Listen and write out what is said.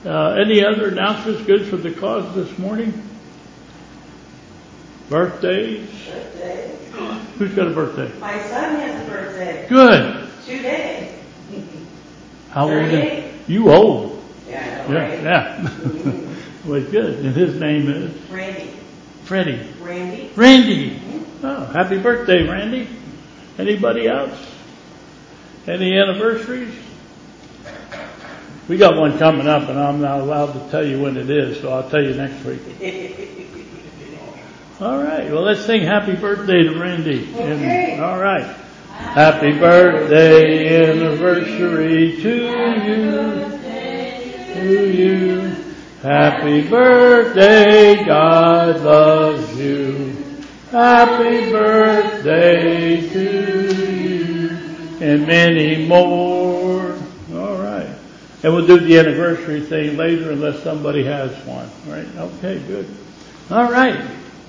Any other announcements good for the cause this morning? Birthdays? Birthday. Who's got a birthday? My son has a birthday. Good. Today. How old is 38. you? Old. Yeah, I know, right? Yeah. Well, good. And his name is? Randy. Freddie. Randy. Randy. Oh, happy birthday, Randy. Anybody else? Any anniversaries? We got one coming up, and I'm not allowed to tell you when it is, so I'll tell you next week. All right. Well, let's sing happy birthday to Randy. Okay. And, all right. Happy birthday anniversary to you. Happy birthday, God loves you. Happy birthday to you. And many more. All right. And we'll do the anniversary thing later unless somebody has one. All right? Okay, good. All right.